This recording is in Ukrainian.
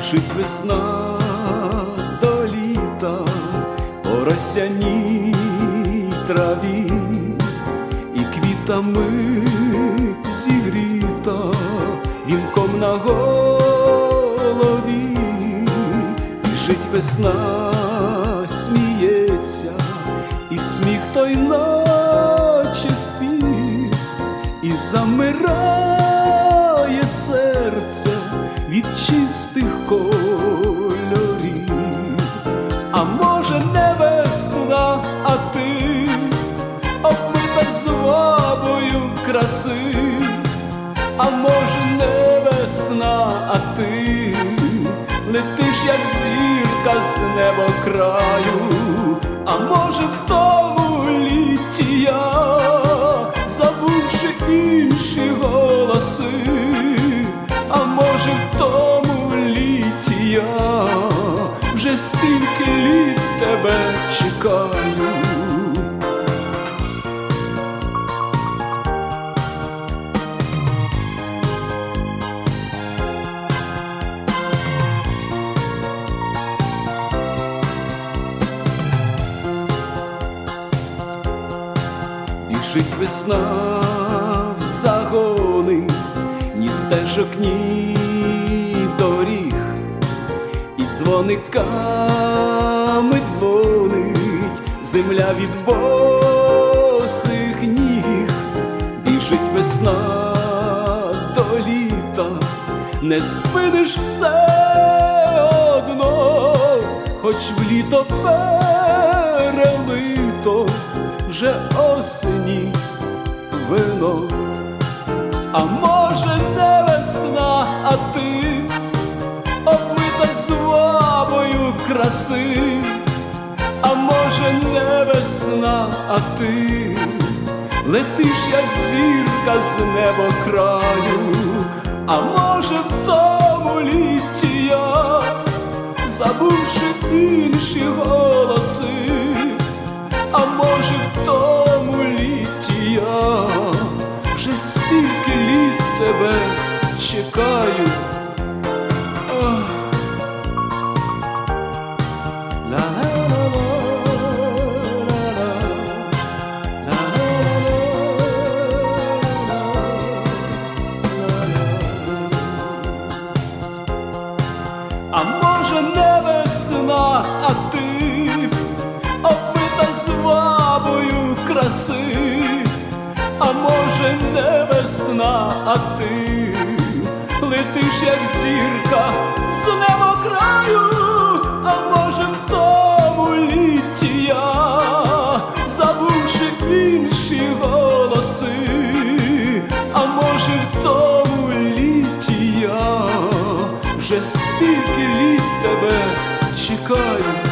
Біжить весна до літа по росяній траві, і квітами зігріта вінком на голові. Біжить весна, сміється, і сміх той наче спів, і замирає серце від чистих кольорів. А може не весна, а ти обмита звабою краси. А може не весна, а ти летиш, як зірка з небокраю. А може в тому літі я, забувши інші голоси. А може в тому літі я вже стільки літ тебе чекаю. Біжить весна в загони, ні стежок, ні доріг, і дзвониками дзвонить земля від босих ніг. Біжить весна до літа, не спиниш все одно, хоч в літо перелито вже осені вино. А може не весна, а ти обмита звабою краси. А може не весна, а ти летиш, як зірка з небокраю. А може в тому літі я, забувши інші голоси. А може в тому літі я вже стільки літ тебе чекаю. А може не весна, а ти обмита звабою краси. А може не весна, а ти летиш, як зірка з небокраю. А може в тому літі я, забувши інші голоси. А може в тому літі я вже стільки літ тебе чекаю.